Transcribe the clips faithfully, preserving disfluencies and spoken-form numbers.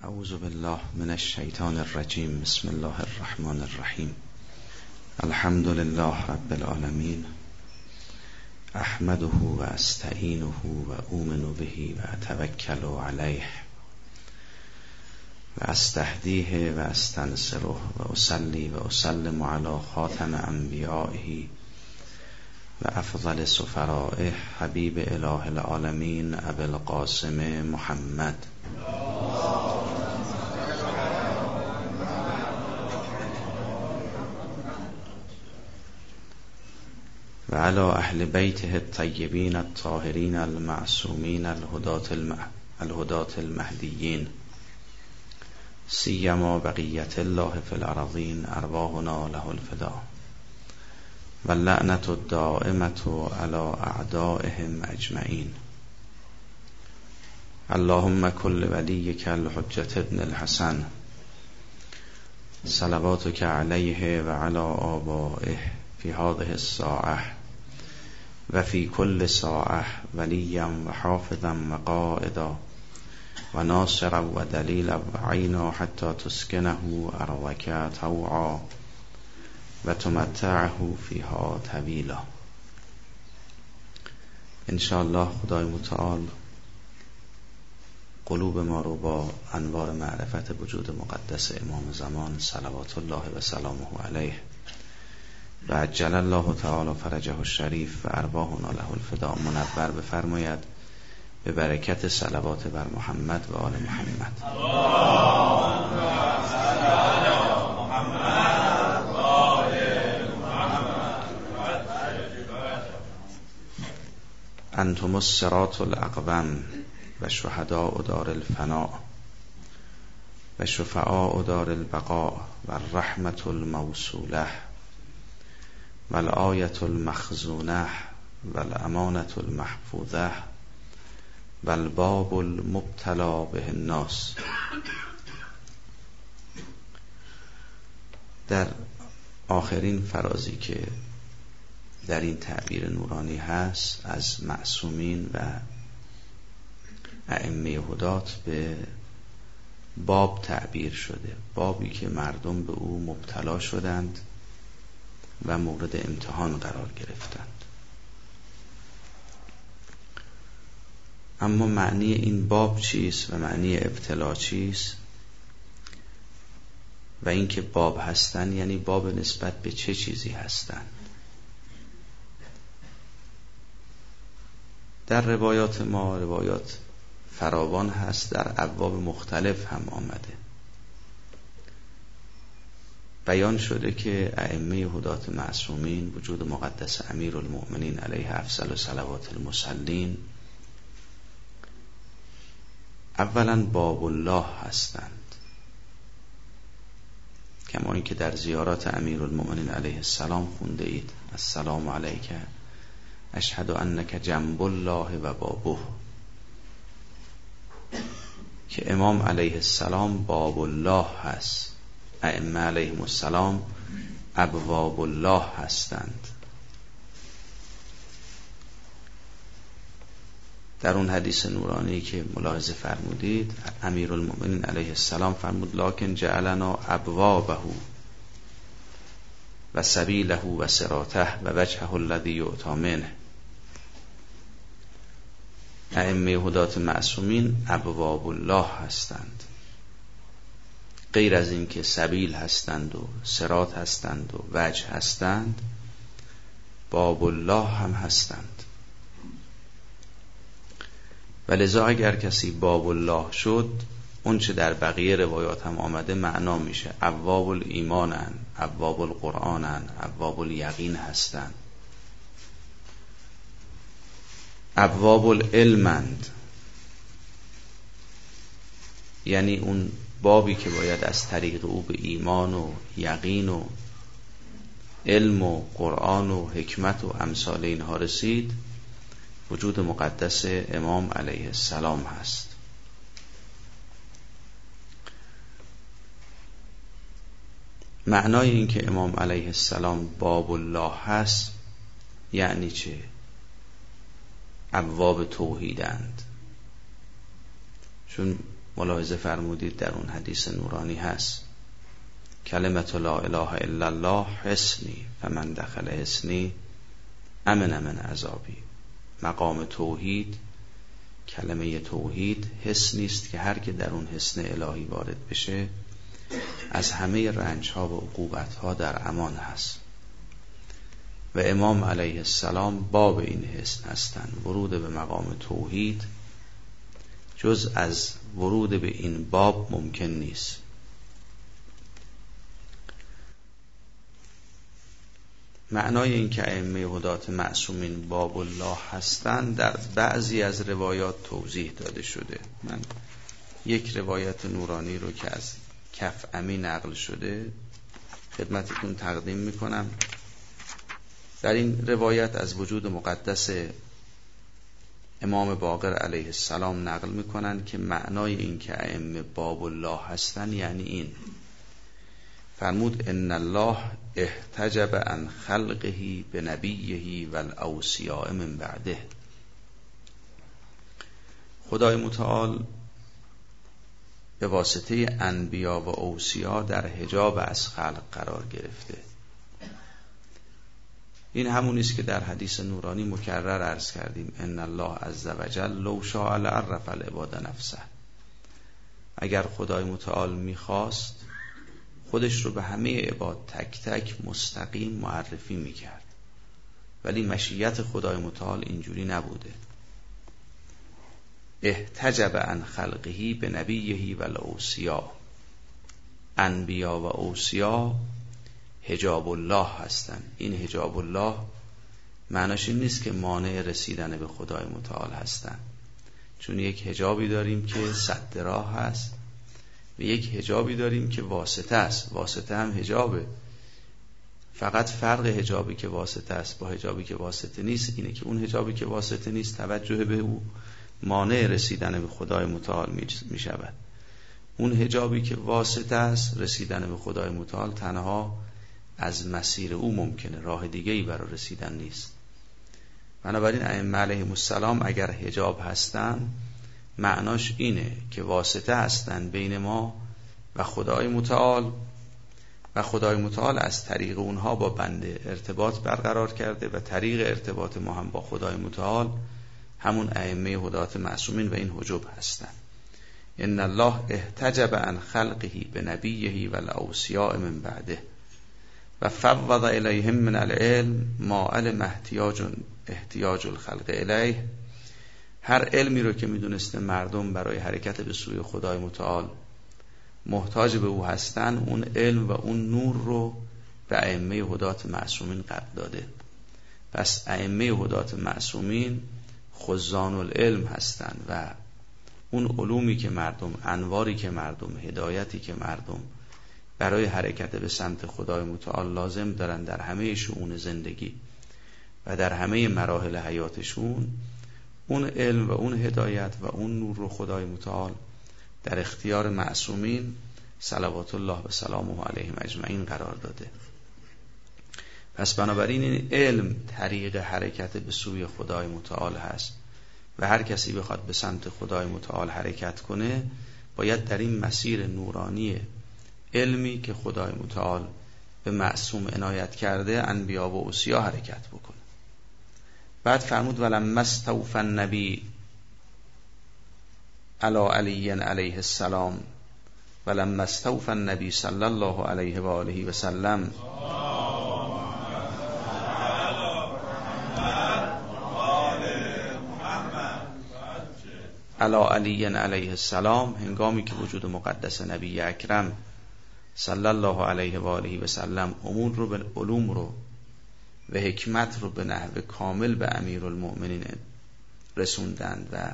اعوذ بالله من الشیطان الرجیم. بسم الله الرحمن الرحیم. الحمد لله رب العالمین. احمده و استعینه و اؤمن به و اتوکل علیه و استهدیه و استنصره و اصلی و اسلم علی خاتم انبیائه و افضل سفرائه حبیب اله العالمین ابی القاسم محمد و علی اهل بیته الطیبین الطاهرین المعصومین الهداة المهدیین سیما بقیت الله فی الارضین ارواحنا له الفداء و اللعنة الدائمة علی اعدائهم اجمعین. اللهم کل ولیک الحجة ابن الحسن صلواتک علیه و علی آبائه فی هذه الساعة و فی کل ساعة ولیا و حافظا و قائدا و ناصرا و دلیلا و عینا حتی تسکنه ارضک طوعا و تمتعه فیها طویلا. انشاءالله خدای متعال قلوب ما رو با انوار معرفت وجود مقدس امام زمان صلوات الله و سلامه علیه و عجل الله تعالی فرجه الشریف و ارواحنا له الفداء منور بفرماید به برکت صلوات بر محمد و آل محمد. انتم الصراط الاقوم و شهداء دار الفناء و شفعاء دار البقاء و الرحمة الموصوله و الآیة المخزونه و الامانة المحفوظه و الباب المبتلا به الناس. در آخرین فرازی که در این تعبیر نورانی هست از معصومین و ائمه هدات به باب تعبیر شده، بابی که مردم به او مبتلا شدند و مورد امتحان قرار گرفتند. اما معنی این باب چیست و معنی ابتلا چیست و اینکه باب هستند یعنی باب نسبت به چه چیزی هستند؟ در روایات ما روایات فراوان هست، در ابواب مختلف هم آمده. بیان شده که ائمه هدات معصومین وجود مقدس امیرالمؤمنین علیه افضل صلوات المصلین اولا باب الله هستند، کما اینکه در زیارات امیرالمؤمنین علیه السلام خونده اید السلام علیک اشهد انک جنب الله و بابه، که امام علیه السلام باب الله هست، ائمه علیهم السلام ابواب الله هستند. در اون حدیث نورانی که ملاحظه فرمودید امیرالمؤمنین علیه السلام فرمود لکن جعلنا ابوابه و سبیله و صراطه و وجهه الذی یؤتی منه. ائمه هدات معصومین ابواب الله هستند، غیر از این که سبیل هستند و صراط هستند و وجه هستند باب الله هم هستند. ولذا اگر کسی باب الله شد اون چه در بقیه روایات هم آمده معنا میشه ابواب الایمانن، ابواب القرآنن، ابواب الیقین هستند، ابواب العلمند، یعنی اون بابی که باید از طریق او به ایمان و یقین و علم و قرآن و حکمت و امثال اینها رسید وجود مقدس امام علیه السلام هست. معنای این که امام علیه السلام باب الله هست یعنی چه؟ ابواب توحیدند، چون ملاحظه فرمودید در اون حدیث نورانی هست کلمت لا اله الا الله حصنی فمن دخل حصنی امن من عذابی. مقام توحید، کلمه توحید حصنی است که هر که در اون حصن الهی وارد بشه از همه رنج ها و عقوبت ها در امان هست. و امام علیه السلام باب این حصن هستند. ورود به مقام توحید جز از ورود به این باب ممکن نیست. معنای این که ائمه هدات معصومین باب الله هستند در بعضی از روایات توضیح داده شده. من یک روایت نورانی رو که از کف امی نقل شده خدمتتون تقدیم میکنم. در این روایت از وجود مقدس امام باقر علیه السلام نقل میکنن که معنای این که ائمه باب الله هستن یعنی این. فرمود ان الله احتجب عن خلقه بنبیه والاوصیاء من بعده. خدای متعال به واسطه انبیا و اوصیا در حجاب از خلق قرار گرفته. این همونی است که در حدیث نورانی مکرر عرض کردیم ان الله عز وجل لو شاء لعرف العباد نفسه. اگر خدای متعال میخواست خودش رو به همه عباد تک تک مستقیم معرفی میکرد، ولی مشیت خدای متعال اینجوری نبوده. احتجب عن خلقه به نبیه و الاوصیا. انبیا و اوصیا حجاب الله هستند. این حجاب الله معناش این نیست که مانع رسیدن به خدای متعال هستند، چون یک حجابی داریم که سد راه هست و یک حجابی داریم که واسطه است. واسطه هم حجابه، فقط فرق حجابی که واسطه است با حجابی که واسطه نیست اینه که اون حجابی که واسطه نیست توجه به او مانع رسیدن به خدای متعال می شود. اون حجابی که واسطه است رسیدن به خدای متعال تنها از مسیر او ممکنه، راه دیگه‌ای برای رسیدن نیست. بنابراین ائمه علیهم السلام اگر حجاب هستن معناش اینه که واسطه هستن بین ما و خدای متعال و خدای متعال از طریق اونها با بنده ارتباط برقرار کرده و طریق ارتباط ما هم با خدای متعال همون ائمه هدات معصومین و این حجب هستن. ان الله احتجب عن خلقه بنبیه والاوصیاء من بعده و فوض الیهم من العلم ما علم احتیاج احتیاج الخلق الیه. هر علمی رو که میدونسته مردم برای حرکت به سوی خدای متعال محتاج به او هستن، اون علم و اون نور رو به ائمه هدات معصومین قرار داده. پس ائمه هدات معصومین خزان العلم هستند و اون علومی که مردم، انواری که مردم، هدایتی که مردم برای حرکت به سمت خدای متعال لازم دارن در همه شؤون زندگی و در همه مراحل حیاتشون، اون علم و اون هدایت و اون نور رو خدای متعال در اختیار معصومین صلوات الله و سلامه علیهم اجمعین قرار داده. پس بنابراین این علم طریق حرکت به سوی خدای متعال هست و هر کسی بخواد به سمت خدای متعال حرکت کنه باید در این مسیر نورانی علمی که خدای متعال به معصوم عنایت کرده انبیا و اوصیا حرکت بکنه. بعد فرمود ولما استوفى النبی علی علی علیه السلام ولما استوفى النبی صلی الله علیه و آله و سلم علی علی علیه السلام، هنگامی که وجود مقدس نبی اکرم صلی الله علیه و آله و سلم امور رو به علوم رو و حکمت رو به نحو کامل به امیرالمؤمنین رسوندند و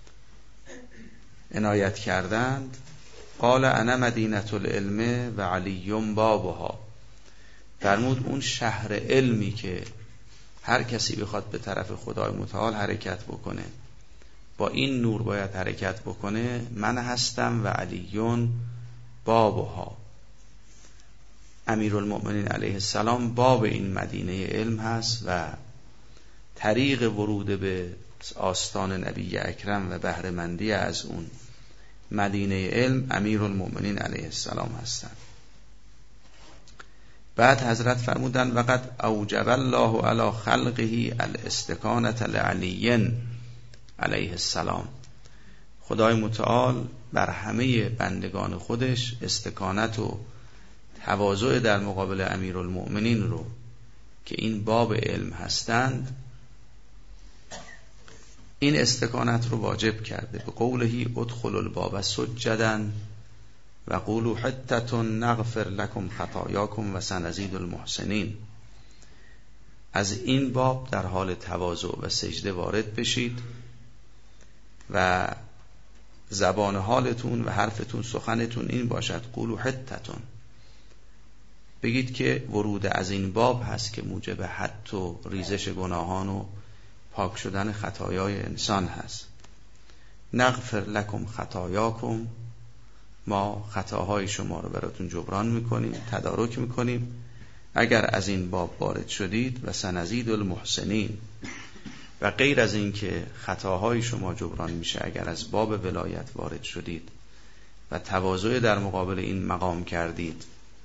عنایت کردند، قال انا مدینة العلم و علی بابها. فرمود اون شهر علمی که هر کسی بخواد به طرف خدای متعال حرکت بکنه با این نور باید حرکت بکنه، من هستم و علیون بابها. امیرالمؤمنین علیه السلام باب این مدینه علم هست و طریق ورود به آستان نبی اکرم و بهره‌مندی از اون مدینه علم امیرالمؤمنین علیه السلام هستند. بعد حضرت فرمودند وقد اوجب الله علی خلقه الاستکانة لعلی علیه السلام. خدای متعال بر همه بندگان خودش استکانت و تواضع در مقابل امیرالمؤمنین رو که این باب علم هستند، این استکانت رو واجب کرده. به قوله ادخلوا الباب سجدا و قولوا حطة نغفر لكم خطاياكم و سنزيد المحسنین. از این باب در حال تواضع و سجده وارد بشید و زبان حالتون و حرفتون سخنتون این باشد قولوا حطة، بگید که ورود از این باب هست که موجب حط و ریزش گناهان و پاک شدن خطایای انسان هست. نغفر لکم خطایاکم، ما خطاهای شما رو براتون جبران میکنیم، تدارک میکنیم اگر از این باب وارد شدید، و سنزید المحسنین، و غیر از این که خطاهای شما جبران میشه اگر از باب ولایت وارد شدید و تواضع در مقابل این مقام کردید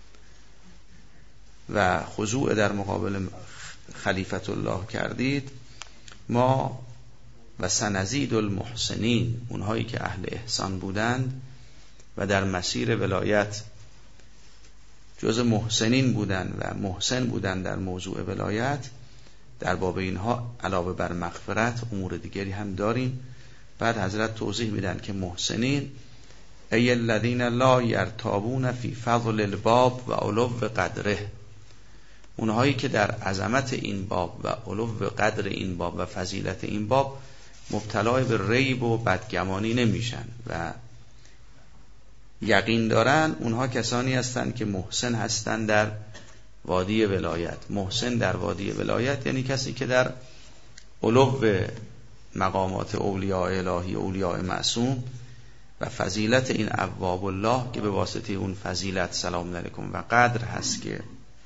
و خضوع در مقابل خلیفت الله کردید، ما و سنزید المحسنین، اونهایی که اهل احسان بودند و در مسیر ولایت جز محسنین بودند و محسن بودند در موضوع ولایت، در باب اینها علاوه بر مغفرت امور دیگری هم داریم. بعد حضرت توضیح میدن که محسنین ای الذین لا یرتابون فی فضل الباب و علو قدره، اونهایی که در عظمت این باب و علو قدر این باب و فضیلت این باب مبتلا به ریب و بدگمانی نمیشن و یقین دارن. اونها کسانی هستند که محسن هستند در وادی ولایت. محسن در وادی ولایت یعنی کسی که در علو مقامات اولیاء الهی، اولیاء معصوم و فضیلت این ابواب الله که به واسطه اون فضیلت سلام علیکم و قدر هست که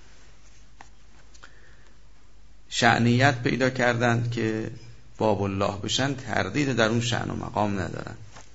شأنیت پیدا کردند که باب الله بشن، تردید در اون شأن و مقام ندارن.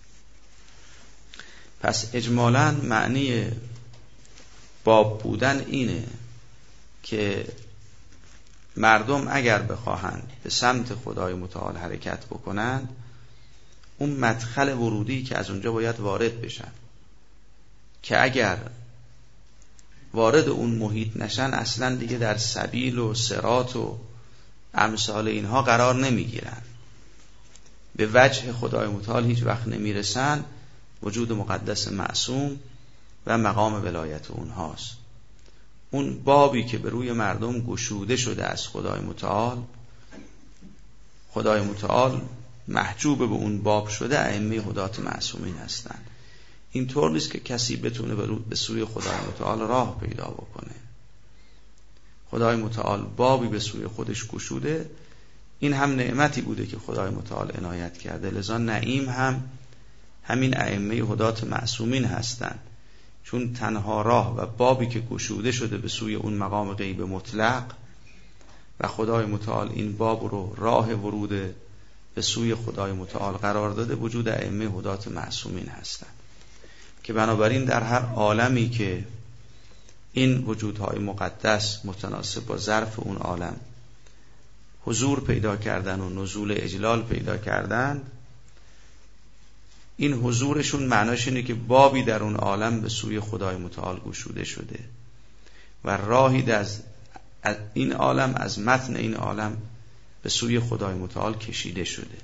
پس اجمالاً معنی باب بودن اینه که مردم اگر بخواهند به سمت خدای متعال حرکت بکنند، اون مدخل ورودی که از اونجا باید وارد بشن، که اگر وارد اون محیط نشن اصلا دیگه در سبیل و صراط و امثال اینها قرار نمیگیرن، به وجه خدای متعال هیچ وقت نمیرسن. وجود مقدس معصوم و مقام ولایت اونهاست. اون بابی که به روی مردم گشوده شده از خدای متعال، خدای متعال محجوب به اون باب شده ائمه هدات معصومین هستند. این طور نیست که کسی بتونه به سوی خدای متعال راه پیدا بکنه. خدای متعال بابی به سوی خودش گشوده، این هم نعمتی بوده که خدای متعال عنایت کرده. لذا نعیم هم همین ائمه هدات معصومین هستند، چون تنها راه و بابی که گشوده شده به سوی اون مقام غیب مطلق و خدای متعال این باب رو راه ورود به سوی خدای متعال قرار داده، وجود ائمه هدات معصومین هستند که بنابراین در هر عالمی که این وجودهای مقدس متناسب با ظرف اون عالم حضور پیدا کردن و نزول اجلال پیدا کردن، این حضورشون معناش اینه که بابی در اون عالم به سوی خدای متعال گشوده شده و راهی از این عالم، از متن این عالم به سوی خدای متعال کشیده شده.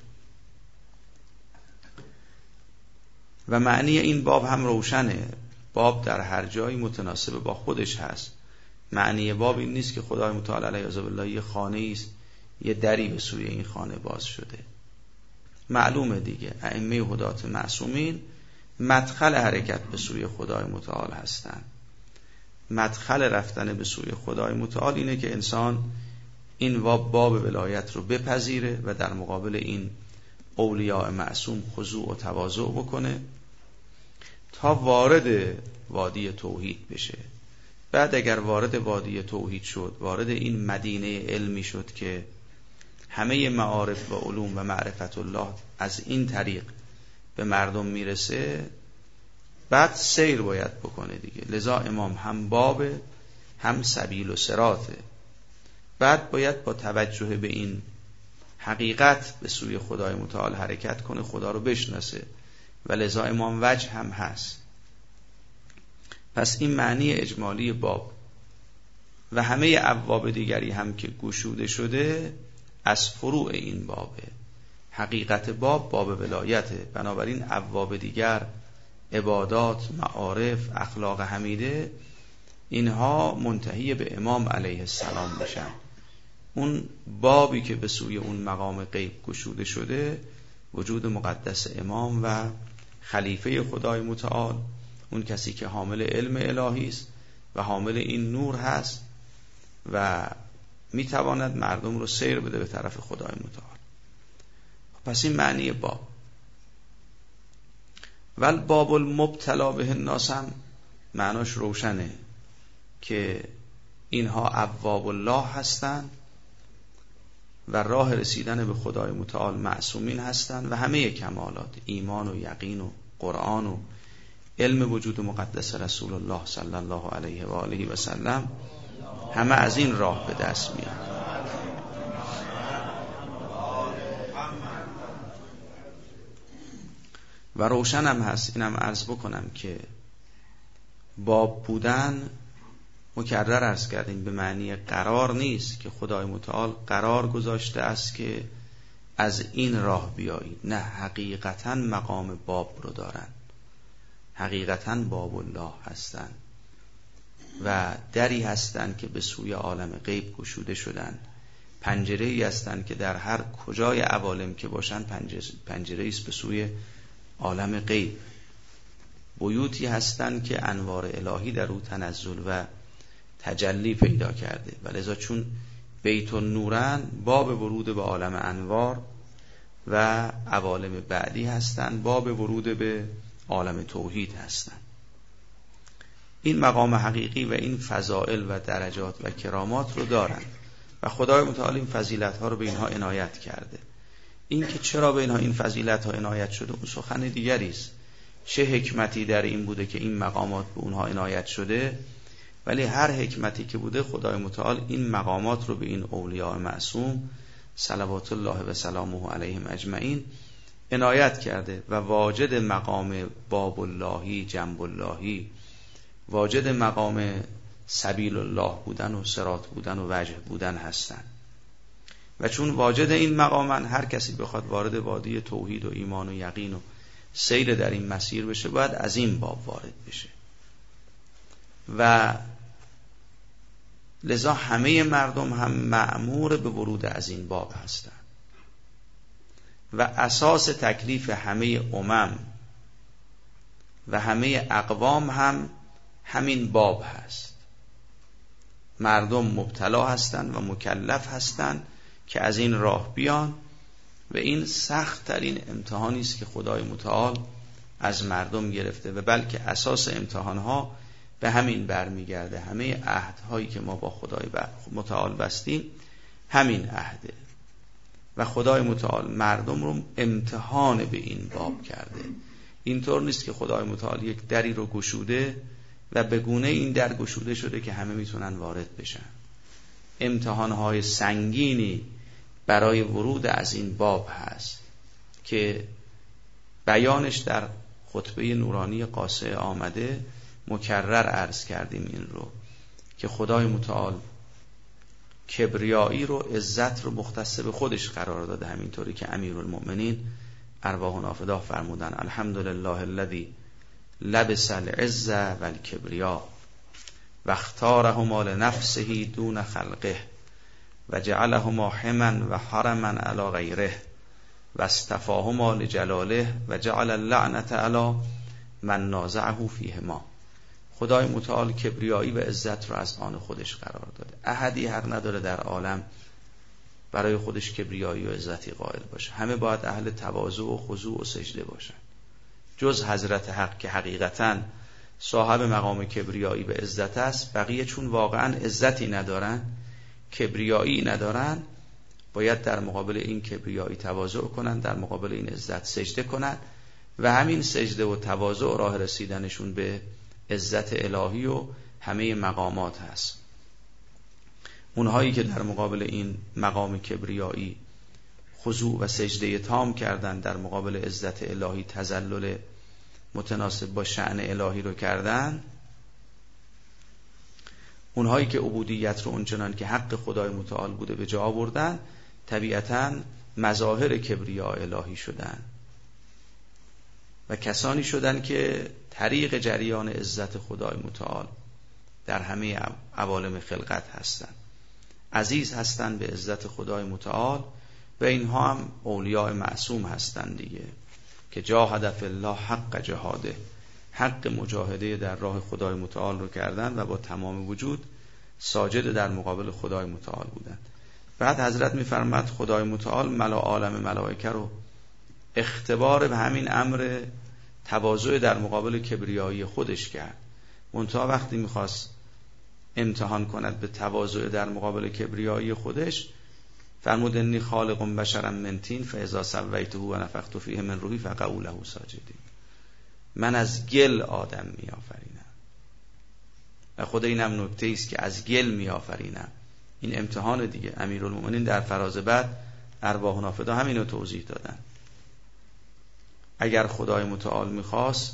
و معنی این باب هم روشنه. باب در هر جایی متناسب با خودش هست. معنی باب این نیست که خدای متعال علیه بالله یه خانه است، یه دری به سوی این خانه باز شده. معلومه دیگه ائمه هدات معصومین مدخل حرکت به سوی خدای متعال هستند. مدخل رفتن به سوی خدای متعال اینه که انسان این باب ولایت رو بپذیره و در مقابل این اولیاء معصوم خضوع و تواضع بکنه تا وارد وادی توحید بشه. بعد اگر وارد وادی توحید شد، وارد این مدینه علمی شد که همه معارف و علوم و معرفت الله از این طریق به مردم میرسه، بعد سیر باید بکنه دیگه. لذا امام هم باب هم سبیل و صراطه. بعد باید با توجه به این حقیقت به سوی خدای متعال حرکت کنه، خدا رو بشناسه و لذا امام وجه هم هست. پس این معنی اجمالی باب و همه ابواب دیگری هم که گشوده شده از فروع این بابه. حقیقت باب باب ولایته، بنابراین ابواب دیگر، عبادات، معارف، اخلاق حمیده، اینها منتهی به امام علیه السلام میشن. اون بابی که به سوی اون مقام غیب گشوده شده وجود مقدس امام و خلیفه خدای متعال، اون کسی که حامل علم الهی است و حامل این نور هست و میتواند مردم رو سیر بده به طرف خدای متعال. پس این معنی باب. ول باب المبتلا به الناس هم معناش روشنه که اینها ابواب الله هستند و راه رسیدن به خدای متعال معصومین هستند و همه کمالات ایمان و یقین و قرآن و علم وجود مقدس رسول الله صلی الله علیه و آله و سلم همه از این راه به دست میاد. و روشن هم هست، اینم عرض بکنم که باب بودن مکرر عرض کردیم به معنی قرار نیست که خدای متعال قرار گذاشته است که از این راه بیایید، نه، حقیقتا مقام باب رو دارن، حقیقتا باب الله هستن و دری هستن که به سوی عالم غیب گشوده شدن، پنجره‌ای هستن که در هر کجای عوالم که باشن پنجره‌ای است به سوی عالم غیب، بیوتی هستن که انوار الهی در او تنزل و تجلی پیدا کرده و لذا چون بیت النورن باب ورود به عالم انوار و عوالم بعدی هستن، باب ورود به عالم توحید هستن. این مقام حقیقی و این فضائل و درجات و کرامات رو دارن و خدای متعال این فضیلت ها رو به اینها عنایت کرده. این که چرا به اینها این فضیلت ها عنایت شده اون سخن دیگری است، چه حکمتی در این بوده که این مقامات به اونها عنایت شده، ولی هر حکمتی که بوده خدای متعال این مقامات رو به این اولیاء معصوم صلوات الله و سلامه علیهم اجمعین عنایت کرده و واجد مقام باب اللهی، جنب اللهی، واجد مقام سبیل الله بودن و صراط بودن و وجه بودن هستند. و چون واجد این مقامن، هر کسی بخواد وارد وادی توحید و ایمان و یقین و سیر در این مسیر بشه باید از این باب وارد بشه و لذا همه مردم هم مأمور به ورود از این باب هستند و اساس تکلیف همه امم و همه اقوام هم همین باب هست. مردم مبتلا هستند و مکلف هستند که از این راه بیان و این سخت ترین امتحانی است که خدای متعال از مردم گرفته و بلکه اساس امتحانها به همین برمیگرده. همه عهدهایی که ما با خدای متعال بستیم همین عهده و خدای متعال مردم رو امتحان به این باب کرده. اینطور نیست که خدای متعال یک دری رو گشوده و به گونه این در گشوده شده که همه میتونن وارد بشن. امتحانهای سنگینی برای ورود از این باب هست که بیانش در خطبه نورانی قاصع آمده، مکرر عرض کردیم این رو که خدای متعال کبریایی رو، عزت رو مختص به خودش قرار داده، همینطوری که امیرالمؤمنین ارواحنا فداه فرمودن الحمدلله الذی لبس العز والکبریا و اختارهما لنفسه دون خلقه و جعلهما حما و حرما علی غیره و اصطفاهما لجلاله و جعل اللعنة علی من نازعه فیهما. خدای متعال کبریایی و عزت رو از آن خودش قرار داده. احدی حق نداره در عالم برای خودش کبریایی و عزتی قائل باشه. همه باید اهل تواضع و خضوع و سجده باشن، جز حضرت حق که حقیقتاً صاحب مقام کبریایی و عزت است. بقیه چون واقعاً عزتی ندارن، کبریایی ندارن، باید در مقابل این کبریایی تواضع کنن، در مقابل این عزت سجده کنن و همین سجده و تواضع راه رسیدنشون به عزت الهی و همه مقامات هست. اونهایی که در مقابل این مقام کبریایی خضوع و سجده تام کردن، در مقابل عزت الهی تذلل متناسب با شأن الهی رو کردن، اونهایی که عبودیت رو اونچنان که حق خدای متعال بوده به جا آوردن، طبیعتاً مظاهر کبریا الهی شدن و کسانی شدن که طریق جریان عزت خدای متعال در همه عوالم خلقت هستند، عزیز هستند به عزت خدای متعال و اینها هم اولیاء معصوم هستند دیگه، که جاهد فی الله حق جهاده، حق مجاهده در راه خدای متعال رو کردن و با تمام وجود ساجد در مقابل خدای متعال بودن. بعد حضرت می‌فرماد خدای متعال ملا عالم ملائکه رو اختبار به همین امر تواضع در مقابل کبریایی خودش کرد. منتها وقتی می‌خواست امتحان کند به تواضع در مقابل کبریایی خودش، فرمود انی خالق بشرا من طین فاذا سویته و نفخت فیه من روحی فقعوا له ساجدین. من از گل آدم میآفرینم و خود اینم نکته است که از گل میآفرینم. این امتحان دیگه. امیرالمومنین در فراز بعد ارواح نافذه همینو توضیح دادن. اگر خدای متعال میخواست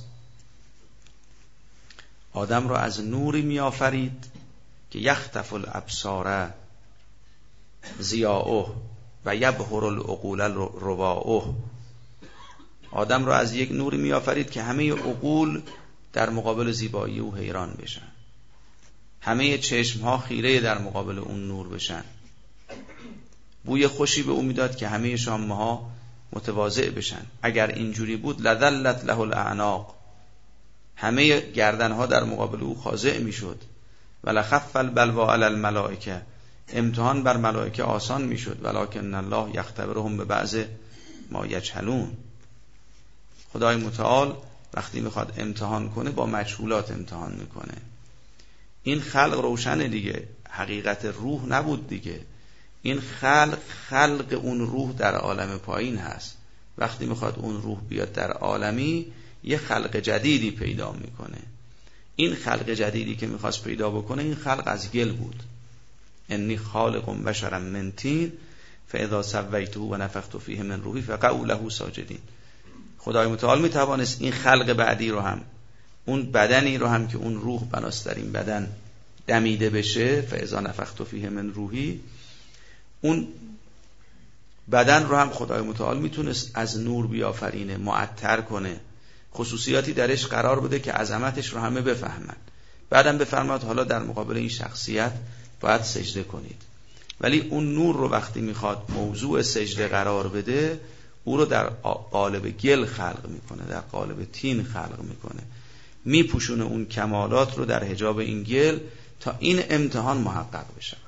آدم را از نوری میآفرید که یخطف الابصار ضیاؤه و یبهر العقول رباؤه، آدم را از یک نوری میآفرید که همه عقول در مقابل زیبایی او حیران بشن، همه چشمها خیره در مقابل اون نور بشن، بوی خوشی به او میداد که همه شامها متواضع بشن. اگر اینجوری بود لذلت له الاعناق، همه گردنها در مقابل او خاضع میشد. ولخف البلوا علی الملائکه، امتحان بر ملائکه آسان میشد. ولکن الله یختبرهم ببعض ما یجهلون. خدای متعال وقتی میخواد امتحان کنه با مجهولات امتحان میکنه. این خلق روشنه دیگه، حقیقت روح نبود دیگه. این خلق خلق اون روح در عالم پایین هست. وقتی میخواد اون روح بیاد در عالمی یه خلق جدیدی پیدا میکنه. این خلق جدیدی که میخواست پیدا بکنه این خلق از گل بود. انی خالق بشرا من طین فاذا سویته و نفخت فیه من روحی فقعوا له ساجدین. خدای متعال میتوانست این خلق بعدی رو هم، اون بدنی رو هم که اون روح بناست در این بدن دمیده بشه، فاذا نفخت فیه من روحی، اون بدن رو هم خدای متعال میتونست از نور بیافرینه، معطر کنه، خصوصیاتی درش قرار بده که عظمتش رو همه بفهمن. بعدم بفرماد حالا در مقابل این شخصیت باید سجده کنید. ولی اون نور رو وقتی میخواد موضوع سجده قرار بده، او رو در قالب گل خلق میکنه، در قالب طین خلق میکنه، میپوشونه اون کمالات رو در حجاب این گل تا این امتحان محقق بشه.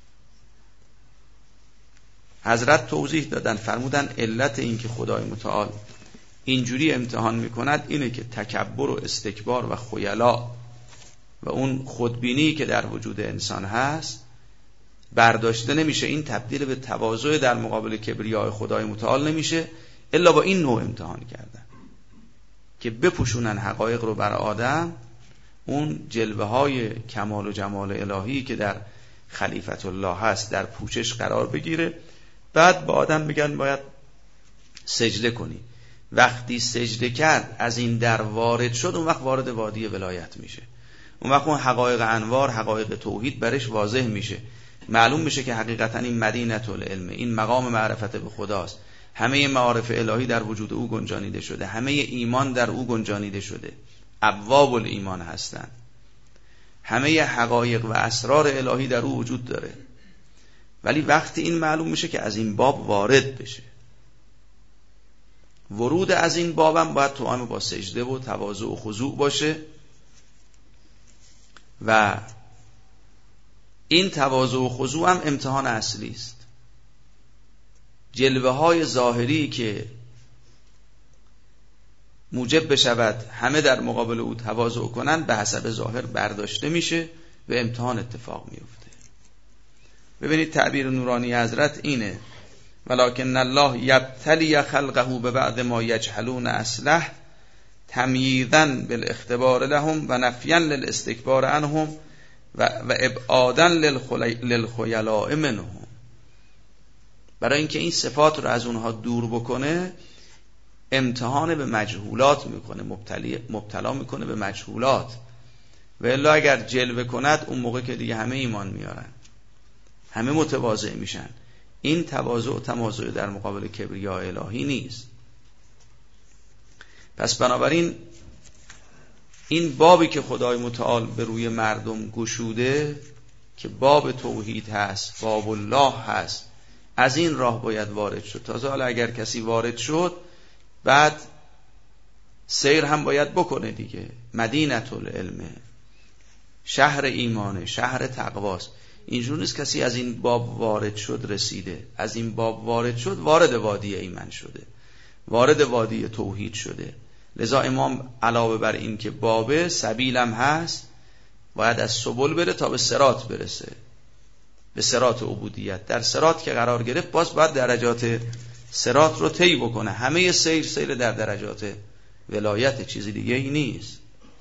حضرت توضیح دادن، فرمودن علت این که خدای متعال اینجوری امتحان میکند اینه که تکبر و استکبار و خیلا و اون خودبینی که در وجود انسان هست برداشته نمیشه. این تبدیل به تواضع در مقابل کبریای خدای متعال نمیشه الا با این نوع امتحان کردن که بپوشونن حقایق رو بر آدم، اون جلوه های کمال و جمال الهی که در خلیفت الله هست در پوشش قرار بگیره. بعد با آدم میگن باید سجده کنی. وقتی سجده کرد از این در وارد شد، اون وقت وارد وادی ولایت میشه. اون وقت اون حقایق انوار، حقایق توحید برش واضح میشه. معلوم میشه که حقیقتا این مدینه العلم، این مقام معرفت به خداست. همه معارف الهی در وجود او گنجانیده شده، همه ایمان در او گنجانیده شده، ابواب الایمان هستند. همه حقایق و اسرار الهی در او وجود داره. ولی وقتی این معلوم میشه که از این باب وارد بشه، ورود از این بابم باید توأم با سجده و تواضع و خضوع باشه و این تواضع و خضوع هم امتحان اصلی است. جلوه های ظاهری که موجب بشود همه در مقابل او تواضع کنن به حسب ظاهر برداشته میشه و امتحان اتفاق میفته. ببینید تعبیر نورانی حضرت اینه: ولکن الله یبتلی خلقه به بعد ما یجهلون اصلح تمییزاً بالاختبار لهم و نفیاً للاستکبار عنهم و, و ابعاداً للخیلاء منهم. برای اینکه این صفات رو از اونها دور بکنه امتحان به مجهولات میکنه، مبتلا میکنه به مجهولات. و الا اگر جلوه کند اون موقع که دیگه همه ایمان میارن، همه متواضع میشن. این تواضع و تمازع در مقابل کبریاء الهی نیست. پس بنابراین این بابی که خدای متعال به روی مردم گشوده که باب توحید هست، باب الله هست، از این راه باید وارد شد. تازه حالا اگر کسی وارد شد بعد سیر هم باید بکنه دیگه. مدینة العلم، شهر ایمانه، شهر تقواست. اینجور نیست کسی از این باب وارد شد رسیده، از این باب وارد شد وارد وادی ایمن شده، وارد وادی توحید شده. لذا امام علاوه بر این که باب سبیلم هست باید از سبل بره تا به صراط برسه، به صراط عبودیت. در صراط که قرار گرفت باز باید درجات صراط رو طی بکنه. همه سیر سیر در درجات ولایت، چیزی دیگه ای نیست.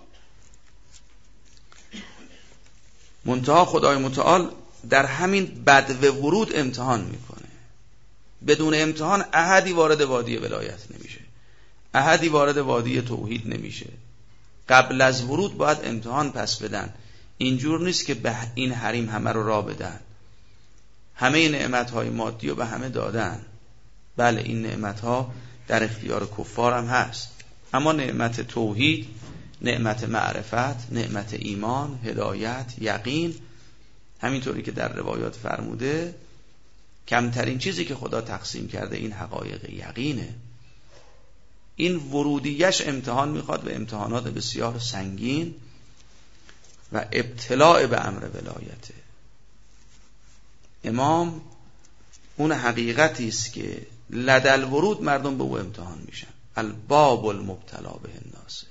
منتها خدای متعال در همین بدو ورود امتحان میکنه. بدون امتحان احدی وارد وادی ولایت نمیشه، احدی وارد وادی توحید نمیشه. قبل از ورود باید امتحان پس بدن. اینجور نیست که به این حریم همه رو را بدن. همه نعمتهای مادی رو به همه دادن. بله این نعمتها در اختیار کفار هم هست، اما نعمت توحید، نعمت معرفت، نعمت ایمان، هدایت، یقین، همینطوری که در روایات فرموده کمترین چیزی که خدا تقسیم کرده این حقایق یقینه. این ورودیش امتحان میخواد و امتحانات بسیار سنگین و ابتلاع به امر ولایته. امام اون حقیقتی است که لدل ورود مردم به او امتحان میشن. الباب المبتلا به الناس،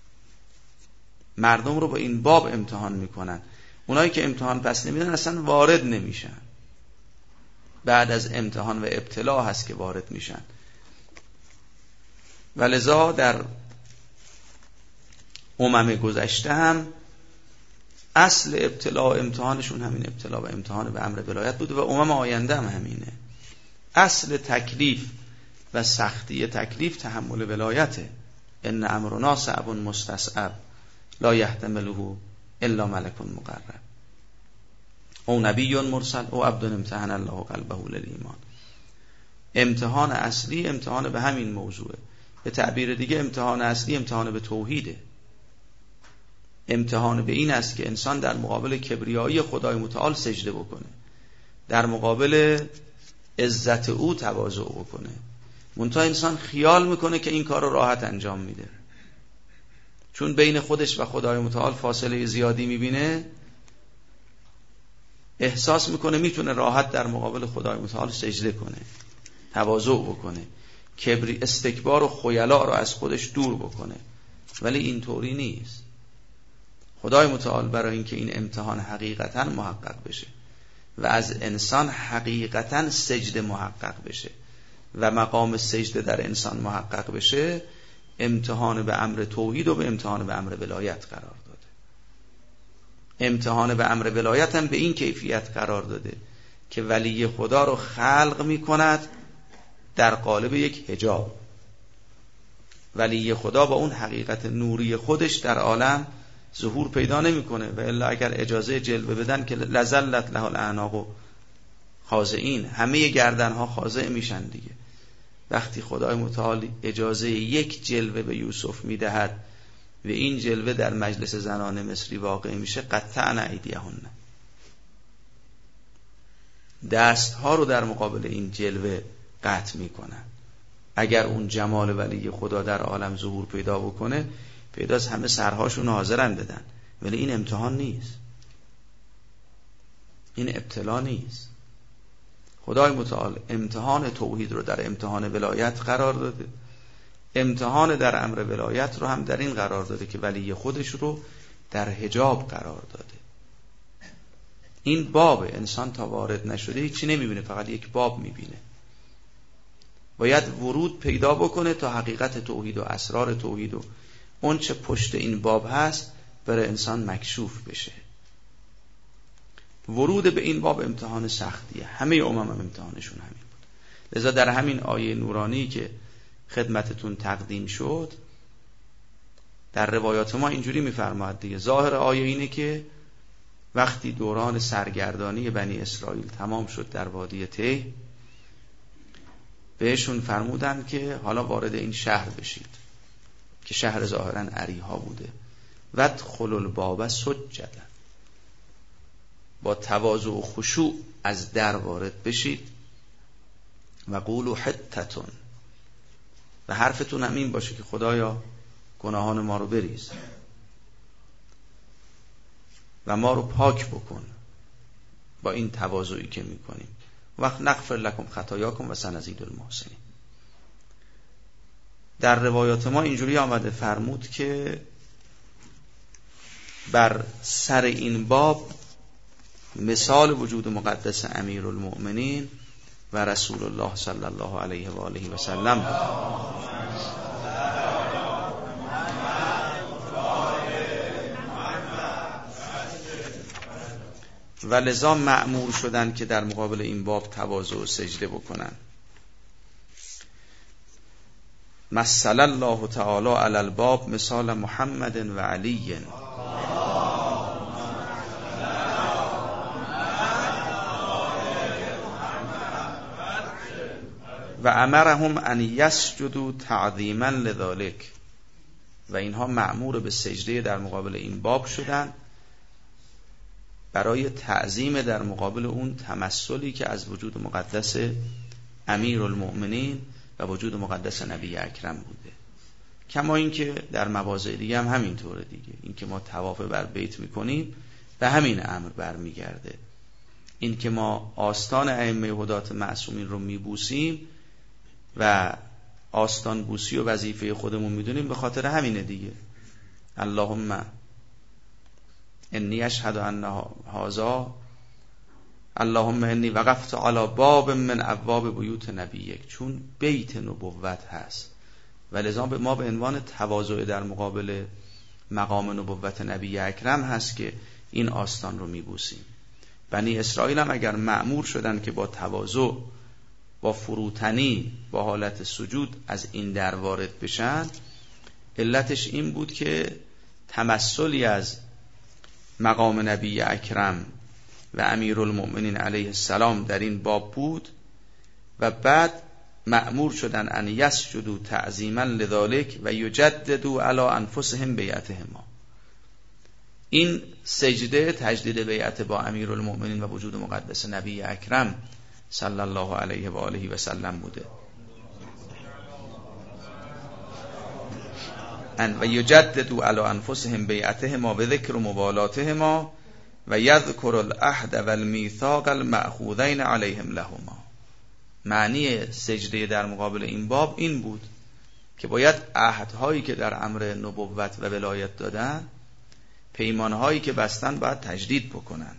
مردم رو با این باب امتحان میکنن. اونایی که امتحان پس نمیدن اصلا وارد نمیشن. بعد از امتحان و ابتلا هست که وارد میشن. ولذا در امم گذشته هم اصل ابتلا و امتحانشون همین ابتلا و امتحان به امر ولایت بوده و امم آینده هم همینه. اصل تکلیف و سختی تکلیف تحمل ولایته. ان امرنا صعب مستصعب لا یحتمله الا ملک مقرب او نبی مرسل او عبد امتحن الله قلبه للایمان. امتحان اصلی امتحان به همین موضوعه. به تعبیر دیگه امتحان اصلی امتحان به توحیده. امتحان به این است که انسان در مقابل کبریایی خدای متعال سجده بکنه، در مقابل عزت او تواضع بکنه. منتها انسان خیال میکنه که این کار رو راحت انجام میده، چون بین خودش و خدای متعال فاصله زیادی میبینه، احساس میکنه میتونه راحت در مقابل خدای متعال سجده کنه، تواضع بکنه، کبری استکبار و خیلا رو از خودش دور بکنه. ولی اینطوری نیست. خدای متعال برای اینکه این امتحان حقیقتا محقق بشه و از انسان حقیقتا سجده محقق بشه و مقام سجده در انسان محقق بشه، امتحان به امر توحید و به امتحان به امر ولایت قرار داده. امتحان به امر ولایت هم به این کیفیت قرار داده که ولی خدا رو خلق می کند در قالب یک حجاب. ولی خدا با اون حقیقت نوری خودش در عالم ظهور پیدا نمیکنه و الا اگر اجازه جلوه بدن که لذلت له الاعناق خاضعین، همه گردنها خاضع میشن دیگه. وقتی خدای متعال اجازه یک جلوه به یوسف میدهد و این جلوه در مجلس زنان مصری واقع میشه، قطعنا ایدیهن، دستها رو در مقابل این جلوه قطع میکنن. اگر اون جمال ولی خدا در عالم ظهور پیدا بکنه، پیداست همه سرهاشون حاضرن بدن. ولی این امتحان نیست، این ابتلا نیست. خدای متعال امتحان توحید رو در امتحان ولایت قرار داده، امتحان در امر ولایت رو هم در این قرار داده که ولی خودش رو در حجاب قرار داده. این باب انسان تا وارد نشده هیچی نمیبینه، فقط یک باب میبینه. باید ورود پیدا بکنه تا حقیقت توحید و اسرار توحید و اون چه پشت این باب هست برای انسان مکشوف بشه. ورود به این باب امتحان سختیه، همه امم هم امتحانشون همین بود. لذا در همین آیه نورانی که خدمتتون تقدیم شد در روایات ما اینجوری میفرماد دیگه. ظاهر آیه اینه که وقتی دوران سرگردانی بنی اسرائیل تمام شد در وادی ته، بهشون فرمودن که حالا وارد این شهر بشید که شهر ظاهراً عریها بوده. وادخلوا الباب سجدا، با تواضع و خشوع از در وارد بشید. و قولوا حطة، و حرفتون هم این باشه که خدایا گناهان ما رو بریز و ما رو پاک بکن با این تواضعی که میکنیم. وقت نغفر لکم خطایاکم و سنزید المحسنین. در روایات ما اینجوری آمده فرمود که بر سر این باب مثال وجود مقدس امیرالمؤمنین و رسول الله صلی الله علیه و آله و سلم بود. و لذا مأمور شدن که در مقابل این باب تواضع و سجده بکنن. مثل الله تعالی علی الباب مثال محمد و علی و امرهم ان یسجدوا تعظیما لذلک، و اینها مأمور به سجده در مقابل این باب شدن برای تعظیم در مقابل اون تمثلی که از وجود مقدس امیرالمؤمنین و وجود مقدس نبی اکرم بوده. کما اینکه در مواضع دیگه هم همینطوره دیگه. این که ما طواف بر بیت میکنیم به همین امر برمیگرده. این که ما آستان ائمه هدات معصومین رو میبوسیم و آستان بوسی و وظیفه خودمون میدونیم به خاطر همینه دیگه. اللهم انی اشهد ان هذا، اللهم انی وقفت علی باب من ابواب بیوت نبیک، چون بیت نبوت هست و لذا ما به عنوان تواضع در مقابل مقام نبوت نبی اکرم هست که این آستان رو میبوسیم. بنی اسرائیل هم اگر مأمور شدن که با تواضع، با فروتنی، با حالت سجود از این در وارد بشن، علتش این بود که تمثلی از مقام نبی اکرم و امیرالمؤمنین علیه السلام در این باب بود و بعد مأمور شدن ان یسجدوا تعظیما لذلک و یجددوا علی انفسهم بیعتهما. این سجده تجدید بیعت با امیرالمؤمنین و وجود مقدس نبی اکرم صلی الله علیه و آله و سلم بوده. ان و یجددوا علی انفسهم بیعتهما بذکر موالاتهما و یذکر العهد و المیثاق المأخوذین علیهم لهما. معنی سجده در مقابل این باب این بود که باید عهدهایی که در امر نبوت و ولایت دادن، پیمانهایی که بستن باید تجدید بکنن.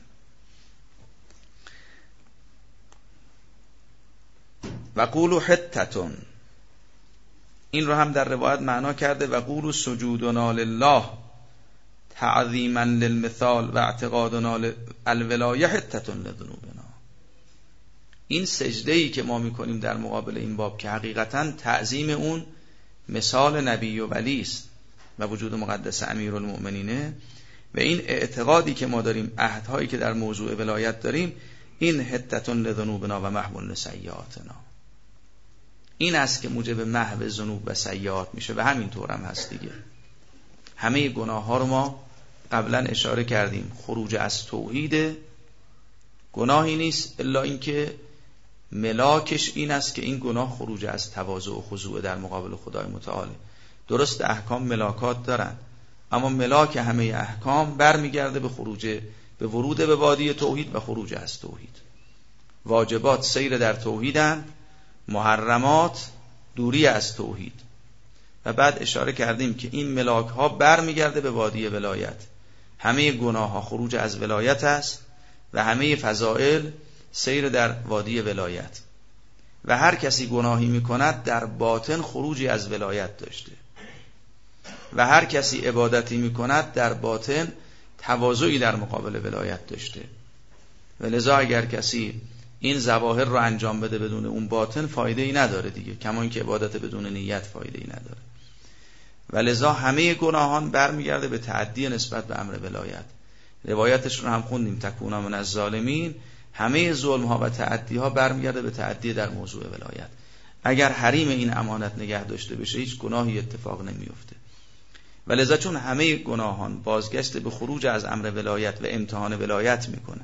و قولوا حطة، این رو هم در روایت معنا کرده و قولوا سجودنا لله تعظیما للمثال و اعتقادنا الولایه حطة لذنوبنا. این سجده‌ای که ما میکنیم در مقابل این باب که حقیقتاً تعظیم اون مثال نبی و ولی است و وجود مقدس امیرالمؤمنینه، و این اعتقادی که ما داریم، عهدهایی که در موضوع ولایت داریم، این حطة لذنوبنا و محو لسیئاتنا، این است که موجب محو ذنوب و سیئات میشه. و همین طور هم هست دیگه. همه گناه ها رو ما قبلا اشاره کردیم، خروج از توحید گناهی نیست الا اینکه ملاکش این است که این گناه خروج از تواضع و خضوع در مقابل خدای متعال. درست احکام ملاکات دارن، اما ملاک همه احکام برمیگرده به خروج، به ورود به وادی توحید و خروج از توحید. واجبات سیر در توحیدن، محرمات دوری از توحید. و بعد اشاره کردیم که این ملاک ها برمیگرده به وادی ولایت. همه گناه ها خروج از ولایت است و همه فضائل سیر در وادی ولایت. و هر کسی گناهی میکند در باطن خروجی از ولایت داشته. و هر کسی عبادتی میکند در باطن تواضعی در مقابل ولایت داشته. و لذا اگر کسی این ظواهر رو انجام بده بدون اون باطن فایده ای نداره دیگه، کما اینکه عبادت بدون نیت فایده ای نداره. و لذا همه گناهان برمیگرده به تعدی نسبت به امر ولایت. روایتش رو هم خوندیم، تکونا من الظالمین، همه ظلم ها و تعدی ها برمیگرده به تعدی در موضوع ولایت. اگر حریم این امانت نگه داشته بشه هیچ گناهی اتفاق نمیفته. و لذا چون همه گناهان بازگشت به خروج از امر ولایت و امتحان ولایت میکنه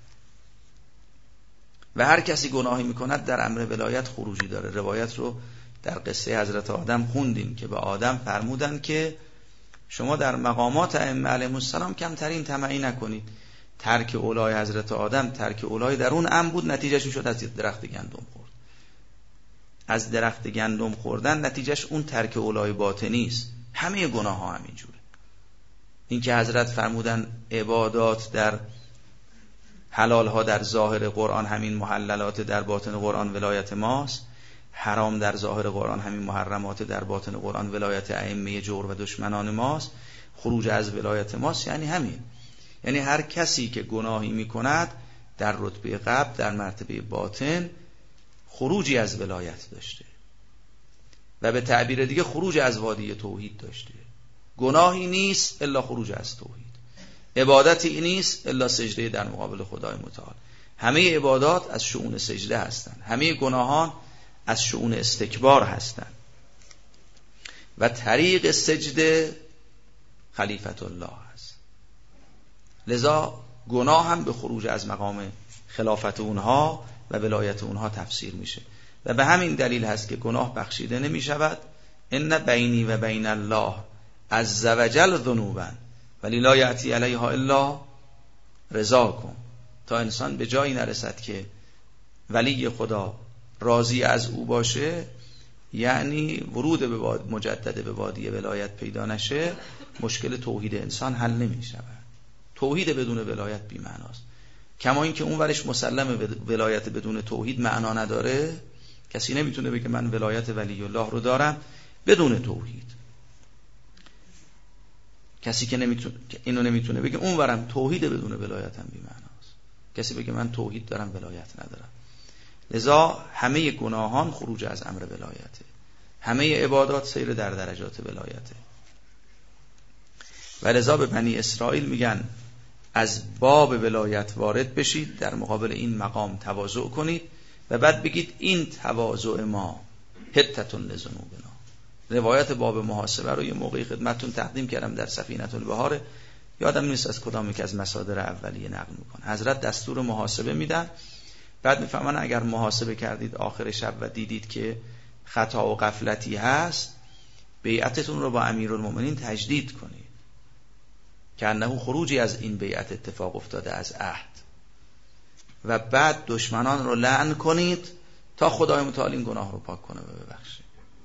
و هر کسی گناهی میکند در امر ولایت خروجی داره. روایت رو در قصه حضرت آدم خوندیم که به آدم فرمودن که شما در مقامات ائمه علیهم السلام کمترین طمعی نکنید. ترک اولای حضرت آدم ترک اولای در اون ام بود، نتیجهش شد از درخت گندم خورد. از درخت گندم خوردن نتیجهش اون ترک اولای باطنی است. همه گناه ها همینجوره. این که حضرت فرمودن عبادات در حلال ها در ظاهر قرآن همین محللات در باطن قرآن ولایت ماست، حرام در ظاهر قرآن همین محرمات در باطن قرآن ولایت ائمه جور و دشمنان ماست، خروج از ولایت ماست. یعنی همین، یعنی هر کسی که گناهی میکند در رتبه قبل در مرتبه باطن خروجی از ولایت داشته و به تعبیر دیگه خروج از وادی توحید داشته. گناهی نیست الا خروج از توحید، عبادتی نیست الا سجده در مقابل خدای متعال. همه عبادات از شؤون سجده هستند، همه گناهان از شؤون استکبار هستند و طریق سجده خلیفت الله است. لذا گناه هم به خروج از مقام خلافت اونها و ولایت اونها تفسیر میشه و به همین دلیل هست که گناه بخشیده نمی شود. ان بینی و بین الله عز وجل ذنوبا ولی لا یأتی علیها الا رضاکم، تا انسان به جایی نرسد که ولی خدا راضی از او باشه، یعنی ورود به مجدد به وادی ولایت پیدا نشه، مشکل توحید انسان حل نمی شود. توحید بدون ولایت بی معناست. کما این که اون ورش مسلم ولایت بدون توحید معنا نداره. کسی نمیتونه بگه من ولایت ولی الله رو دارم بدون توحید. کسی که نمیتونه اینو نمیتونه بگه اون ورم توحید بدون ولایت هم بی معناست. کسی بگه من توحید دارم ولایت ندارم. لذا همه گناهان خروج از امر ولایته، همه عبادات سیر در درجات ولایته. و لذا به بنی اسرائیل میگن از باب ولایت وارد بشید، در مقابل این مقام تواضع کنید و بعد بگید این تواضع ما حتتون لذنوبنا. روایت باب محاسبه رو یه موقعی خدمتتون تقدیم کردم در سفینة البحار، یادم نیست از کدام یک از مصادر اولیه نقل میکنه. حضرت دستور محاسبه میدن، بعد میفهمن اگر محاسبه کردید آخر شب و دیدید که خطا و غفلتی هست، بیعتتون رو با امیرالمومنین تجدید کنید که انه خروجی از این بیعت اتفاق افتاده از عهد، و بعد دشمنان رو لعن کنید تا خدای متعال این گناه رو پاک کنه و ببخشه.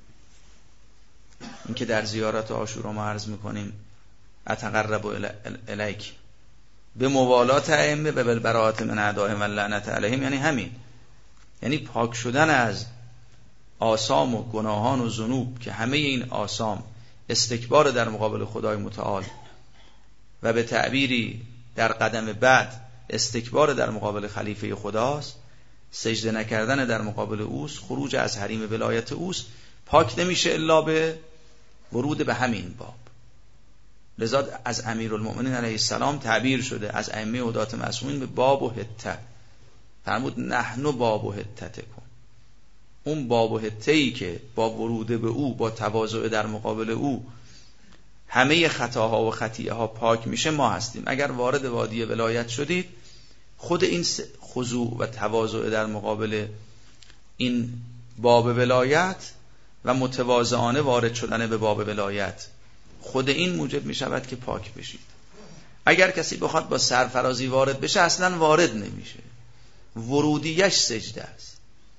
این که در زیارت عاشورا ما عرض میکنیم اتقرب الیک به موالات ائمه و بالبراءت من اعدائهم و لعنت علیهم، یعنی همین، یعنی پاک شدن از آثام و گناهان و ذنوب که همه این آثام استکبار در مقابل خدای متعال و به تعبیری در قدم بعد استکبار در مقابل خلیفه خداست، سجده نکردن در مقابل اوست، خروج از حریم ولایت اوست، پاک نمیشه الا به ورود به همین باب. لذا از امیرالمومنین علیه السلام تعبیر شده از ائمه هدات معصومین به باب و حته، فرمود نحن باب و حتتکم. اون باب و حته‌ای که با ورود به او، با تواضع در مقابل او همه خطاها و خطیئه ها پاک میشه، ما هستیم. اگر وارد وادی ولایت شدید، خود این خضوع و تواضع در مقابل این باب ولایت و متواضعانه وارد شدن به باب ولایت، خود این موجب می شود که پاک بشید. اگر کسی بخواد با سرفرازی وارد بشه اصلا وارد نمیشه، ورودیش سجده است.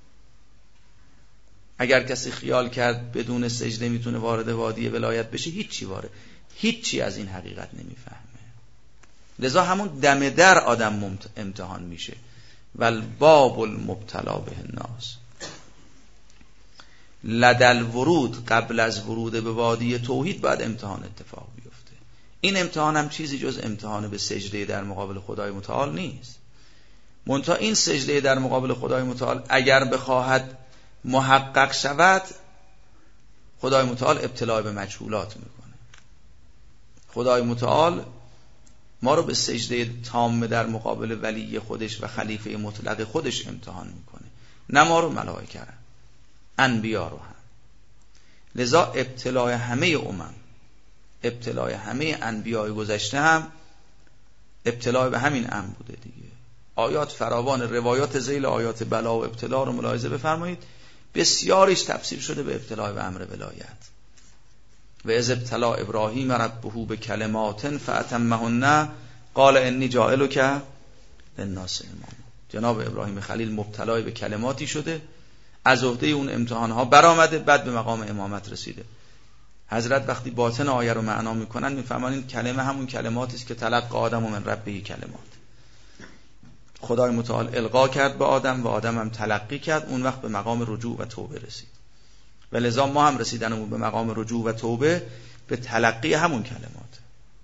اگر کسی خیال کرد بدون سجده میتونه وارد وادی ولایت بشه، هیچی وارد هیچی از این حقیقت نمیفهمه. لذا همون دم در آدم امتحان میشه. والباب المبتلا به الناس. لدل ورود، قبل از ورود به وادی توحید باید امتحان اتفاق بیفته. این امتحان هم چیزی جز امتحان به سجده در مقابل خدای متعال نیست. منتها این سجده در مقابل خدای متعال اگر بخواهد محقق شود، خدای متعال ابتلا به مجهولات میکنه. خدای متعال ما رو به سجده تام در مقابل ولی خودش و خلیفه مطلق خودش امتحان میکنه، نه ما رو، ملائکه رو، انبیا رو هم. لذا ابتلای همه امم، ابتلای همه انبیای گذشته هم ابتلای به همین امر بوده دیگه. آیات فراوان، روایات ذیل آیات بلا و ابتلا رو ملاحظه بفرمایید، بسیاریش تفسیر شده به ابتلای به امر ولایت. و اذ ابتلا ابراهیم ربه به کلمات فاتمهن قال انی جاعلک للناس اماما. جناب ابراهیم خلیل مبتلای به کلماتی شده، از عهده اون امتحانها برآمده، بعد به مقام امامت رسیده. حضرت وقتی باطن آیه رو معنا میکنن میفهمن این کلمه همون کلماتی است که تلقی آدم من ربه کلمات. خدای متعال القا کرد به آدم و آدم هم تلقی کرد، اون وقت به مقام رجوع و توبه رسید. و لذا ما هم رسیدنمون به مقام رجوع و توبه به تلقی همون کلمات.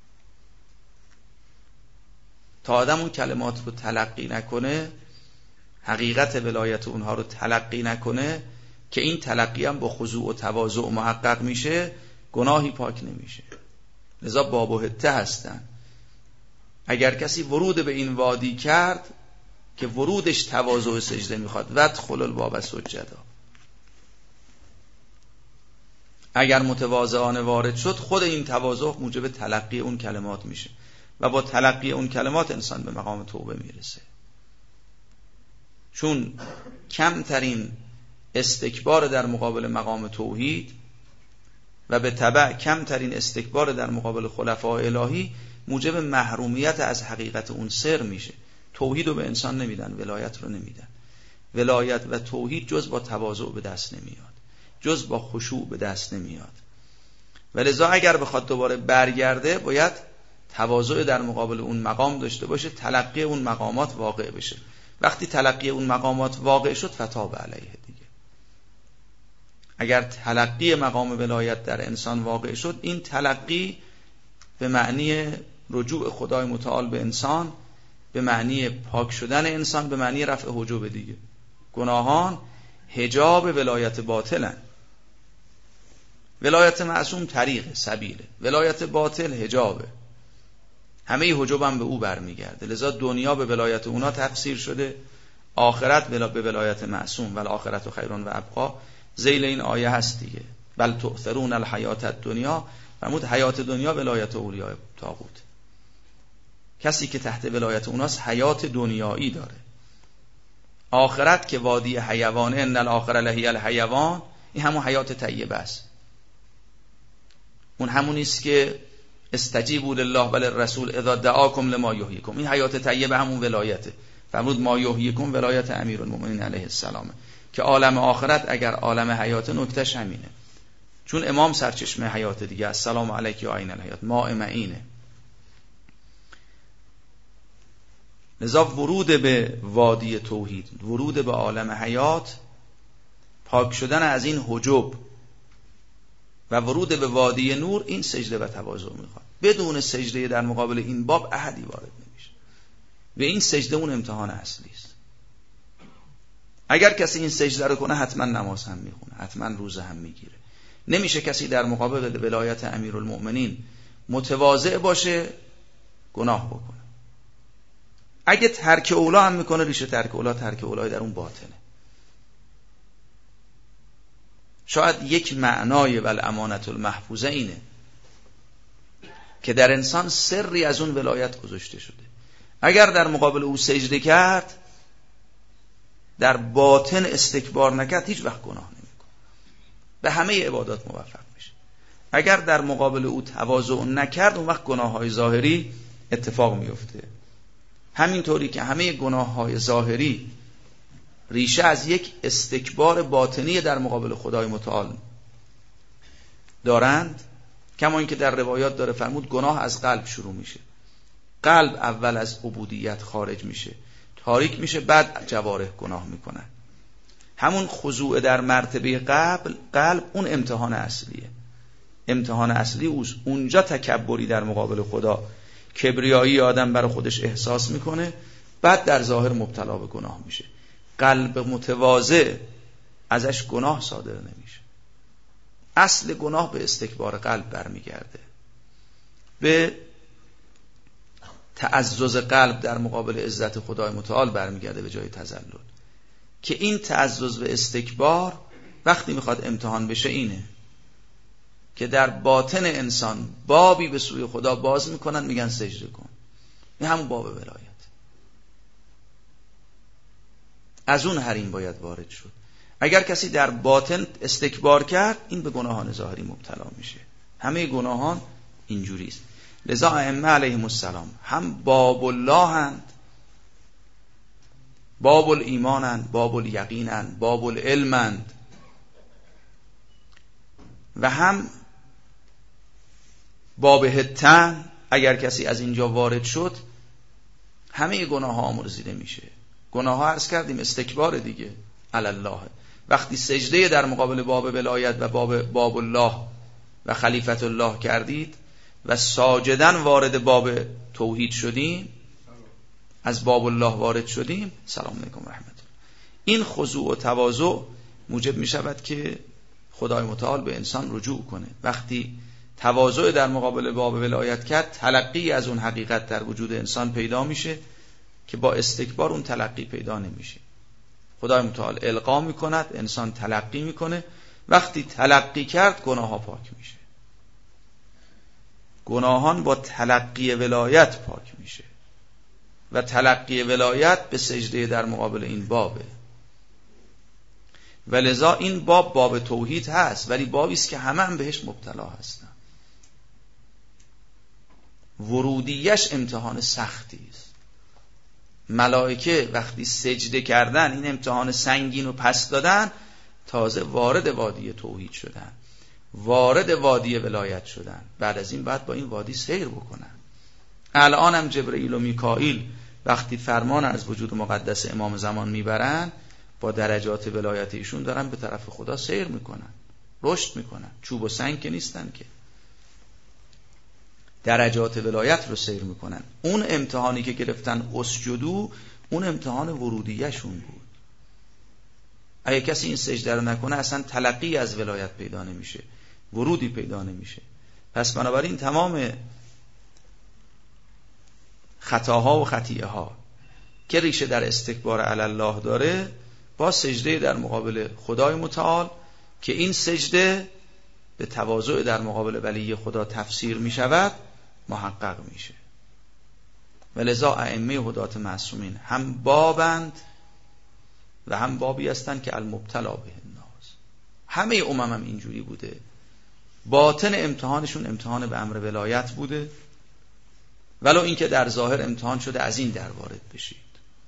تا آدم اون کلمات رو تلقی نکنه، حقیقت ولایت اونها رو تلقی نکنه، که این تلقی هم با خضوع و تواضع محقق میشه، گناهی پاک نمیشه. لذا باب و حته هستن. اگر کسی ورود به این وادی کرد که ورودش تواضع و سجده میخواد، وادخل الباب سجدا، اگر متواضعانه وارد شد، خود این تواضع موجب تلقی اون کلمات میشه و با تلقی اون کلمات انسان به مقام توبه میرسه. چون کمترین استکبار در مقابل مقام توحید و به تبع کمترین استکبار در مقابل خلفای الهی موجب محرومیت از حقیقت اون سر میشه. توحید رو به انسان نمیدن، ولایت رو نمیدن. ولایت و توحید جز با تواضع به دست نمیاد، جز با خشوع به دست نمیاد. ولذا اگر بخواد دوباره برگرده، باید تواضع در مقابل اون مقام داشته باشه، تلقی اون مقامات واقع بشه. وقتی تلقی اون مقامات واقع شد، فتاب علیه دیگه. اگر تلقی مقام ولایت در انسان واقع شد، این تلقی به معنی رجوع خدای متعال به انسان، به معنی پاک شدن انسان، به معنی رفع حجاب دیگه. گناهان حجاب ولایت باطلن. ولایت معصوم طریق سبیله، ولایت باطل حجابه. همه حجاب هم به او برمیگرده. لذا دنیا به ولایت اونا تفسیر شده، آخرت به ولایت معصوم. و الاخرت خیر و ابقا ذیل این آیه هست دیگه. بل تؤثرون الحیات الدنیا، فرمود حیات دنیا ولایت اولیاء طاغوت. کسی که تحت ولایت اوناست حیات دنیایی داره. آخرت که وادی حیوانه، ان الاخره لهی الحیوان، این همون حیات طیبه است. اون همونی است که استجیبوا لله و للرسول اذا دعاکم لما یحییکم. این حیات طیبه همون ولایته. فرمود ما یحییکم ولایت امیرالمؤمنین علیه السلام، که عالم آخرت اگر عالم حیات، نکتهش همینه. چون امام سرچشمه حیات دیگه، السلام علیک یا عین الحیات، ما معینه. لذا ورود به وادی توحید، ورود به عالم حیات، پاک شدن از این حجب و ورود به وادی نور، این سجده و تواضع میخواد. بدون سجده در مقابل این باب احدی وارد نمیشه. و این سجده اون امتحان اصلی است. اگر کسی این سجده رو کنه، حتما نماز هم میخونه، حتما روزه هم میگیره. نمیشه کسی در مقابل ولایت امیرالمؤمنین متواضع باشه، گناه بکنه. اگه ترک اولا هم میکنه، ریشه ترک اولا ترک اولای در اون باطنه. شاید یک معنای والامانت المحفوظه اینه که در انسان سری از اون ولایت گذاشته شده. اگر در مقابل او سجده کرد، در باطن استکبار نکرد، هیچ وقت گناه نمیکنه، به همه عبادات موفق میشه. اگر در مقابل او تواضع نکرد، اون وقت گناههای ظاهری اتفاق میفته. همینطوری که همه گناههای ظاهری ریشه از یک استکبار باطنی در مقابل خدای متعال دارند، کما اینکه در روایات داره فرمود گناه از قلب شروع میشه. قلب اول از عبودیت خارج میشه، تاریک میشه، بعد جوارح گناه میکنن. همون خضوع در مرتبه قلب قلب اون امتحان اصلیه. امتحان اصلی اوست. اونجا تکبری در مقابل خدا، کبریایی آدم برای خودش احساس میکنه، بعد در ظاهر مبتلا به گناه میشه. قلب متواضع ازش گناه صادر نمیشه. اصل گناه به استکبار قلب برمیگرده، به تعزز قلب در مقابل عزت خدای متعال برمیگرده به جای تذلل. که این تعزز و استکبار وقتی میخواد امتحان بشه اینه که در باطن انسان بابی به سوی خدا باز میکنن، میگن سجده کن. این همون باب ولایت. از اون حریم باید وارد شد. اگر کسی در باطن استکبار کرد، این به گناهان ظاهری مبتلا میشه. همه گناهان اینجوریست. لذا ائمه علیهم السلام هم باب الله هند، باب الایمانند، باب الیقینند، باب العلمند، و هم باب حتن. اگر کسی از اینجا وارد شد، همه گناه ها آمرزیده میشه. گناه ها عرض کردیم استکبار دیگه الله. وقتی سجده در مقابل باب ولایت و باب باب الله و خلیفت الله کردید و ساجدن وارد باب توحید شدیم، از باب الله وارد شدیم، سلام علیکم رحمت الله، این خضوع و تواضع موجب می شود که خدای متعال به انسان رجوع کنه. وقتی تواضع در مقابل باب ولایت کرد، تلقی از اون حقیقت در وجود انسان پیدا میشه که با استکبار اون تلقی پیدا نمیشه. خدای متعال القا میکند، انسان تلقی میکنه. وقتی تلقی کرد، گناه ها پاک میشه. گناهان با تلقی ولایت پاک میشه و تلقی ولایت به سجده در مقابل این بابه. ولذا این باب باب توحید هست، ولی بابی است که همه هم بهش مبتلا هستن. ورودیش امتحان سختی است. ملائکه وقتی سجده کردن، این امتحان سنگین رو پس دادن، تازه وارد وادی توحید شدن، وارد وادی ولایت شدن. بعد از این بعد با این وادی سیر بکنن. الان هم جبرئیل و میکائیل وقتی فرمان از وجود مقدس امام زمان میبرن، با درجات ولایت ایشون دارن به طرف خدا سیر میکنن، رشد میکنن. چوب و سنگ که نیستن که، درجات ولایت رو سیر میکنن. اون امتحانی که گرفتن اسجدو، اون امتحان ورودیشون بود. اگه کسی این سجده رو نکنه، اصلا تلقی از ولایت پیدا نمیشه، ورودی پیدا نمیشه. پس بنابراین تمام خطاها و خطیئه ها که ریشه در استکبار علی الله داره، با سجده در مقابل خدای متعال که این سجده به تواضع در مقابل ولی خدا تفسیر می شود، محقق میشه. ولذا ائمه هدات معصومین هم بابند و هم بابی هستند که المبتلا به الناس. همه امم هم اینجوری بوده. باطن امتحانشون امتحان به امر ولایت بوده، ولو اینکه در ظاهر امتحان شده از این در وارد بشید.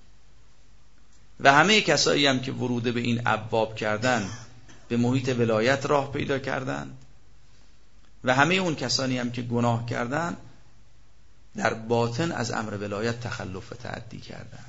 و همه کسایی هم که ورود به این ابواب کردن، به محیط ولایت راه پیدا کردن، و همه اون کسانی هم که گناه کردن، در باطن از امر ولایت تخلف و تعدی کردن.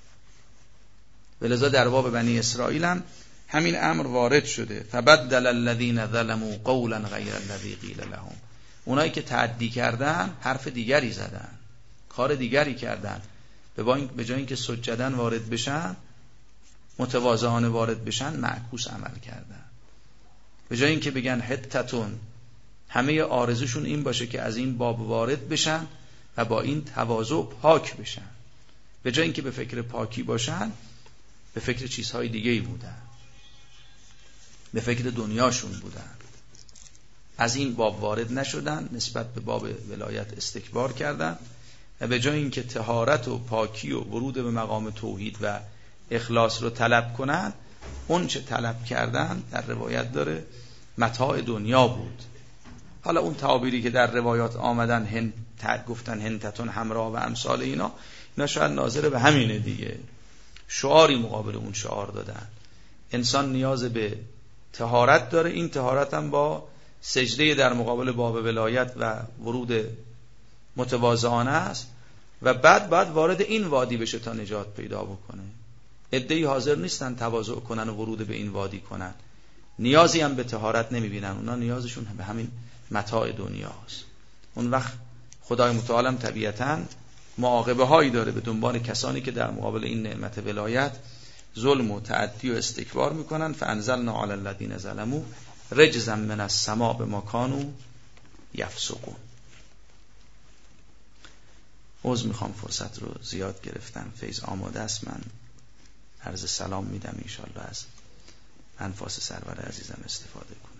ولذا در باب بنی اسرائیل هم همین امر وارد شده. فبدل الذین ظلموا قولا غیر الذی قیل لهم. اونایی که تعدی کردن حرف دیگری زدن، کار دیگری کردن. به جای اینکه سجدن وارد بشن، متواضعانه وارد بشن، معکوس عمل کردن. به جای اینکه بگن حتتون، همه آرزوشون این باشه که از این باب وارد بشن و با این تواضع پاک بشن. به جای اینکه به فکر پاکی باشن، به فکر چیزهای دیگه‌ای بودن، به فکر دنیاشون بودن. از این باب وارد نشدن، نسبت به باب ولایت استکبار کردن و به جای اینکه طهارت و پاکی و ورود به مقام توحید و اخلاص رو طلب کنن، اون چه طلب کردن در روایت داره متاع دنیا بود. حالا اون تعابیری که در روایات آمدن، هن گفتن هنتتون همراه و امثال اینا، اینا شاید ناظر به همینه دیگه. شعاری مقابل اون شعار دادن. انسان نیاز به طهارت داره، این طهارت هم با سجده در مقابل باب ولایت و ورود متواضعانه است، و بعد بعد وارد این وادی بشه تا نجات پیدا بکنه. عده‌ای حاضر نیستن تواضع کنن و ورود به این وادی کنن، نیازی هم به طهارت نمیبینن، اونا نیازشون به همین متاع دنیاست. اون وقت خدای متعال هم طبیعتاً معاقبه هایی داره به دنبال کسانی که در مقابل این نعمت ولایت ظلم و تعدی و استکبار میکنن. فانزلنا علی الذین ظلموا رجزا من السماء بما کانوا یفسقون. عذر میخوام فرصت رو زیاد گرفتم، فیض آماده است، من عرض سلام میدم، انشالله از انفاس سرور عزیزم استفاده کنم.